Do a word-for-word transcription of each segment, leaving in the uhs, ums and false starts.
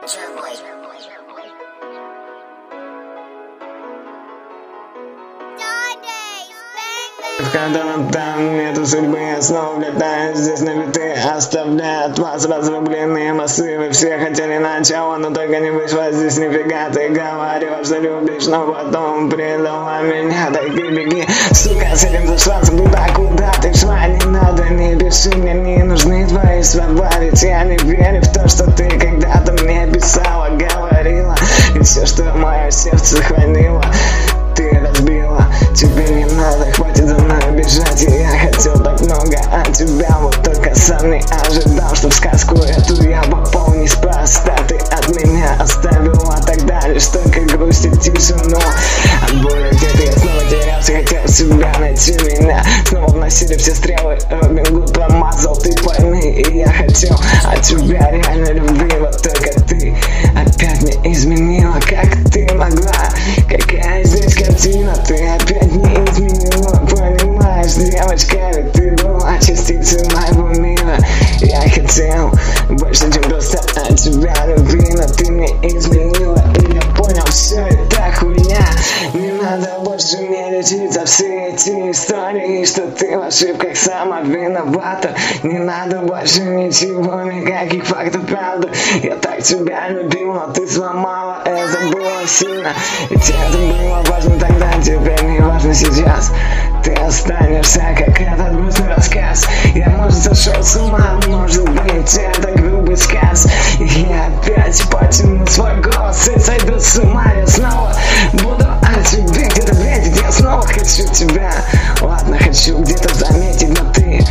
В котором там нету судьбы, я снова влетаю здесь на биты, оставляя от вас разрубленные массивы. Все хотели начала, но только не вышло здесь нифига. Ты говорила, что любишь, но потом предала меня. Так и беги, сука, с этим зашла, туда, куда ты шла. Не надо, не пиши, мне не нужны твои слова. Ведь я не верю в то, что ты когда-то мне писала, говорила. И все, что мое сердце хранило, ты разбила. Тебе не надо, хватит за мной бежать. И я хотел так много от тебя, вот только сам не ожидал, что в сказку эту я попал неспроста. Ты от меня оставила тогда лишь только грусть и тишину. От боли где-то я снова терялся, хотел себя найти меня. Снова вносили все стрелы, Робин Гуд промазал, ты пойми. И я хотел от тебя реально любви, вот только ты опять не изменила. Как ты могла? Какая здесь картина? Ты опять не изменила, понимаешь, девочка, ведь ты была частицей моего мира. Я хотел больше, чем просто от тебя любви, но ты мне изменила, и я понял, все это хуйня. Не надо больше мне лечить за все эти истории, что ты в ошибках сама виновата. Не надо больше ничего, никаких фактов, правда. Я так тебя любил, но ты сломала, это было сильно. Ведь это было важно тогда, теперь не важно сейчас. Ты останешься, как этот грустный рассказ. Я, может, сошел с ума, может быть, это грубый сказ. И я опять потяну свой голос и сойду с ума. Я снова буду о тебе где-то бредить. Я снова хочу тебя, ладно, хочу где-то заметить, но ты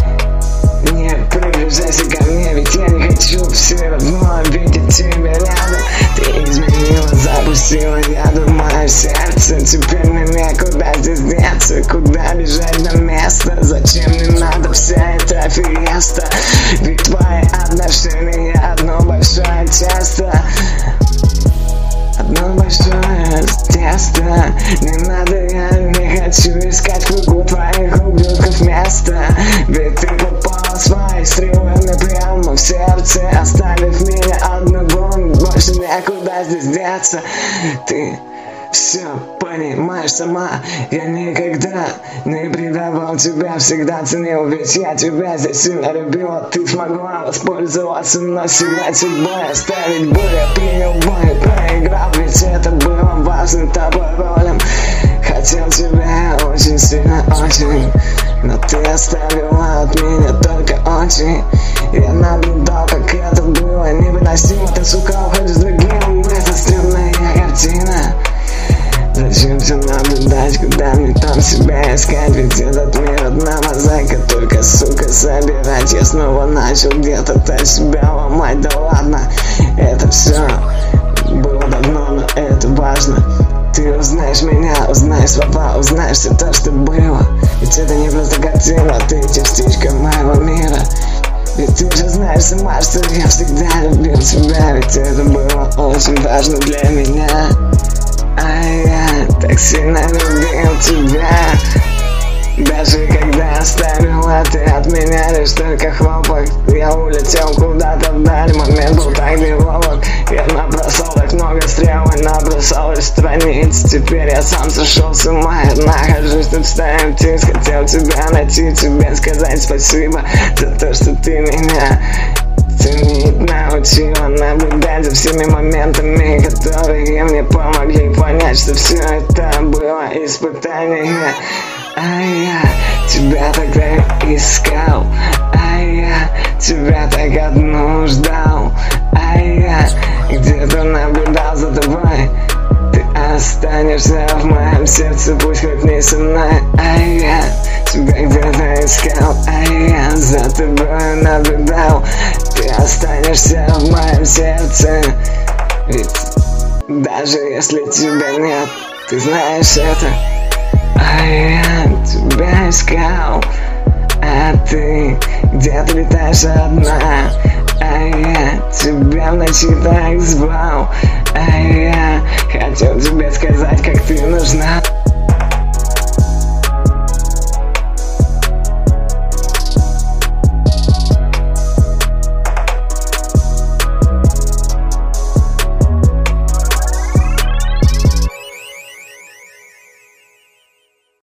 не приближайся ко мне, ведь я не хочу все равно видеть тебя рядом. Ты изменила, запустила яду в мое сердце. Теперь мне некуда здесь деться, куда бежать на место. Зачем мне надо вся эта фиеста? Ведь твои отношения одно большое тесто. Одно большое тесто. Не надо, я не хочу искать в кругу твоих ублюдков места. Ведь ты попала своей стрелами прямо в сердце, оставив меня одного. Больше некуда здесь деться. Ты все понимаешь сама. Я никогда не предавал тебя, всегда ценил, ведь я тебя здесь сильно любила. Ты смогла воспользоваться, но всегда судьбой оставить боль. Я принял бой, проиграл, ведь это было важным тобой ролем. Хотел тебя очень сильно, очень, но ты оставила от меня только очень. Я наблюдал, как это было невыносимо. Ты, сука, уходишь с другим, это стрёмная картина. Зачем все наблюдать, куда мне там себя искать? Ведь этот мир одна мозаика, только, сука, собирать. Я снова начал где-то так себя ломать, да ладно. Это все было давно, но это важно. Ты узнаешь меня, узнаешь слова, узнаешь все то, что было. Ведь это не просто картина, ты частичка моего мира. Ведь ты же знаешь сама, что я всегда любил тебя. Ведь это было очень важно для меня. А я так сильно любил тебя. Даже когда оставила ты от меня лишь только хлопок. Я улетел куда-то вдаль, момент был так неловок. Я набросал так много стрел и набросал из страниц. Теперь я сам сошел с ума, я нахожусь тут в тайм тиск. Хотел тебя найти, тебе сказать спасибо за то, что ты меня ценить научила, наблюдать за всеми моментами, которые мне помогли понять, что все это было испытание. А я тебя тогда искал, а я тебя так одну ждал, а я где-то наблюдал за тобой. Ты останешься в моем сердце, пусть хоть не со мной. А я тебя где-то искал, а я за тобой наблюдал. Ты останешься в моем сердце, ведь даже если тебя нет, ты знаешь это. А я тебя искал, а ты где-то летаешь одна. А я тебя в ночи так звал, а я хотел тебе сказать, как ты нужна.